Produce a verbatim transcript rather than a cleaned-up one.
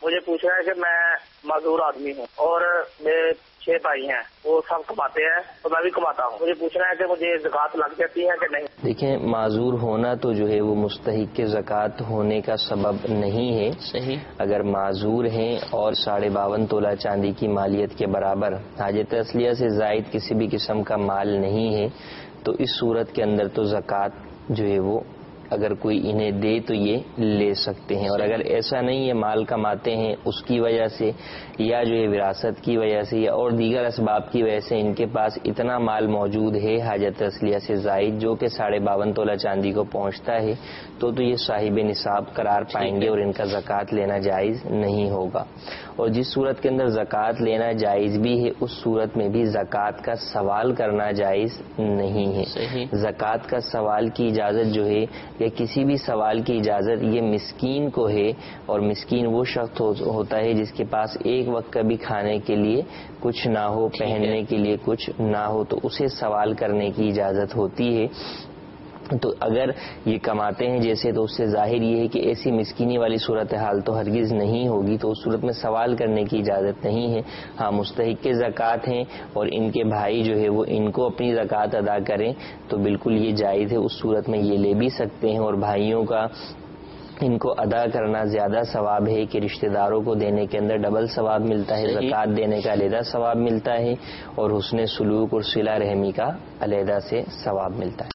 مجھے پوچھنا ہے کہ میں معذور آدمی ہوں اور میرے چھ بھائی ہیں، وہ سب کماتے ہیں تو میں بھی کماتا ہوں. مجھے پوچھنا ہے کہ مجھے زکوٰۃ لگ جاتی ہے کہ نہیں؟ دیکھیں، معذور ہونا تو جو ہے وہ مستحق کے زکوٰۃ ہونے کا سبب نہیں ہے. صحیح. اگر معذور ہیں اور ساڑھے باون تولہ چاندی کی مالیت کے برابر حاجت اصلیہ سے زائد کسی بھی قسم کا مال نہیں ہے تو اس صورت کے اندر تو زکوٰۃ جو ہے وہ اگر کوئی انہیں دے تو یہ لے سکتے ہیں. اور اگر ایسا نہیں ہے، مال کماتے ہیں اس کی وجہ سے یا جو ہے وراثت کی وجہ سے یا اور دیگر اسباب کی وجہ سے ان کے پاس اتنا مال موجود ہے حاجت اصلیہ سے زائد جو کہ ساڑھے باون تولہ چاندی کو پہنچتا ہے تو تو یہ صاحب نصاب قرار پائیں گے اور ان کا زکوٰۃ لینا جائز نہیں ہوگا. اور جس صورت کے اندر زکوٰۃ لینا جائز بھی ہے اس صورت میں بھی زکوٰۃ کا سوال کرنا جائز نہیں ہے. زکوٰۃ کا سوال کی اجازت جو ہے یا کسی بھی سوال کی اجازت یہ مسکین کو ہے، اور مسکین وہ شخص ہوتا ہے جس کے پاس ایک وقت کا بھی کھانے کے لیے کچھ نہ ہو، پہننے کے لیے کچھ نہ ہو، تو اسے سوال کرنے کی اجازت ہوتی ہے. تو اگر یہ کماتے ہیں جیسے تو اس سے ظاہر یہ ہے کہ ایسی مسکینی والی صورتحال تو ہرگز نہیں ہوگی، تو اس صورت میں سوال کرنے کی اجازت نہیں ہے. ہاں، مستحق کے زکوٰۃ ہیں اور ان کے بھائی جو ہے وہ ان کو اپنی زکوٰۃ ادا کریں تو بالکل یہ جائز ہے. اس صورت میں یہ لے بھی سکتے ہیں اور بھائیوں کا ان کو ادا کرنا زیادہ ثواب ہے کہ رشتہ داروں کو دینے کے اندر ڈبل ثواب ملتا ہے، زکوٰۃ دینے کا علیحدہ ثواب ملتا ہے اور حسن سلوک اور صلہ رحمی کا علیحدہ سے ثواب ملتا ہے.